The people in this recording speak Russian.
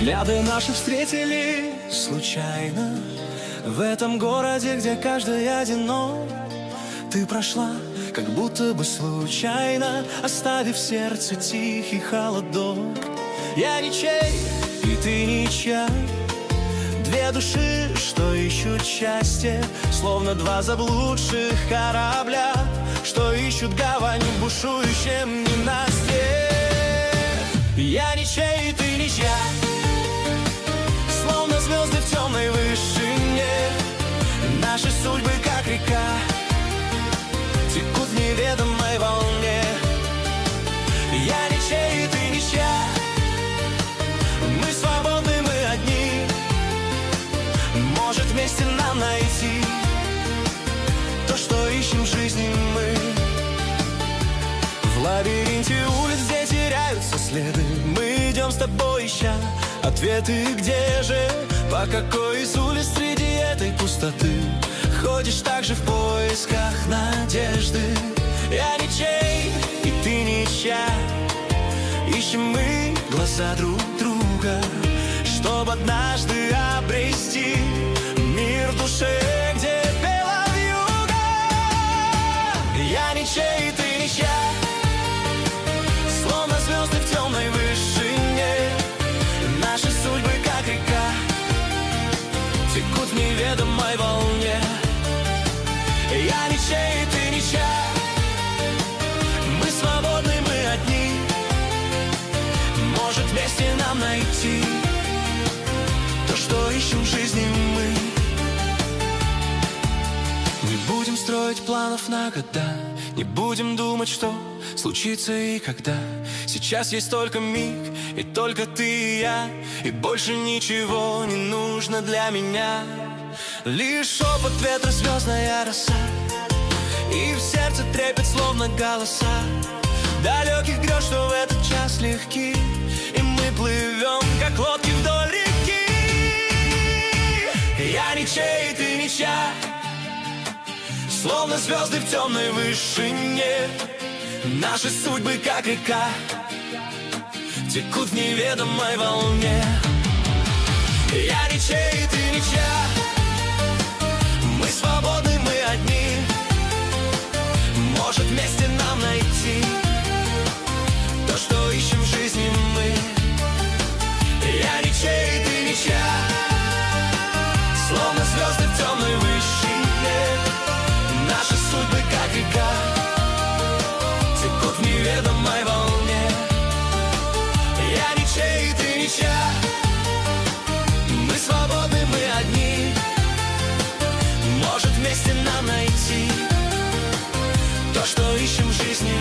Взгляды наши встретились случайно в этом городе, где каждый одинок. Ты прошла, как будто бы случайно, оставив в сердце тихий холодок. Я ничей, и ты ничья, две души, что ищут счастье, словно два заблудших корабля, что ищут гавань в бушующем ненастье. Я ничей, и ты ничья, словно звезды в темной вышине. Наши судьбы, как река, текут в неведомой волне. Я ничей, и ты ничья, мы свободны, мы одни. Может, вместе нам найти то, что ищем в жизни мы. В лабиринте улиц, где теряются следы, мы идем с тобой, ища ответы. Где же, по какой из улиц среди этой пустоты ходишь также в поисках надежды? Я ничей, и ты ничья, ищем мы глаза друг друга, чтоб однажды обрести мир в душе, где пела вьюга. Я ничей, и ты ничья, словно звезды в темной вышине. Наши судьбы, как река, текут в неведомой волне. Я ничей, и ты ничья, мы свободны, мы одни. Может, вместе нам найти то, что ищем в жизни мы. Не будем строить планов на года, не будем думать, что случится и когда. Сейчас есть только миг, и только ты и я, и больше ничего не нужно для меня. Лишь шепот ветра, звездная роса, и в сердце трепет, словно голоса далеких грез, что в этот час легки, и мы плывем, как лодки вдоль реки. Я ничей, и ты ничья, словно звезды в темной вышине. Наши судьбы, как река, текут в неведомой волне. Я ничей, и ты ничья, мы свободны, мы одни. Может, вместе нам найти то, что ищем в жизни мы. Я ничей, и ты ничья, словно звезды в темной вышине. Наши судьбы, как река, текут в неведомой волне. Я ничей, и ты ничья, мы свободны, мы одни. Может, вместе нам найти то, что ищем в жизни